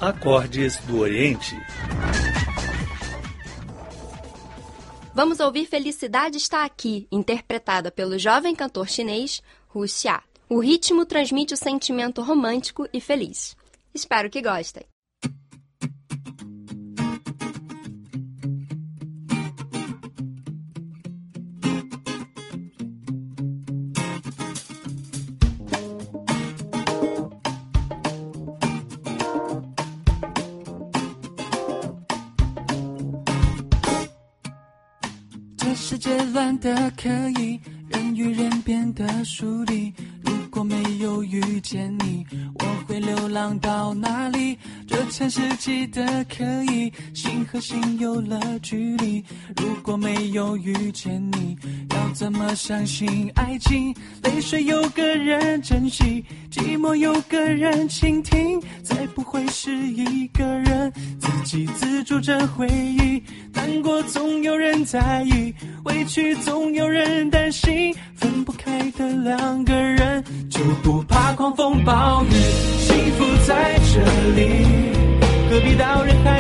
Acordes do Oriente. Vamos ouvir Felicidade Está Aqui, interpretada pelo jovem cantor chinês Hu Xia. O ritmo transmite o sentimento romântico e feliz. Espero que gostem. 世界乱得可以，人与人变得疏离。如果没有遇见你，我会流浪到哪里？这城市挤得可以，心和心有了距离。如果没有遇见你，要怎么相信爱情？泪水有个人珍惜，寂寞有个人倾听，才不会是一个人自给自足着回忆。难过总有人在意，委屈总有人担心，分不开的两个人就不怕狂风暴雨。幸福在这里，何必到人海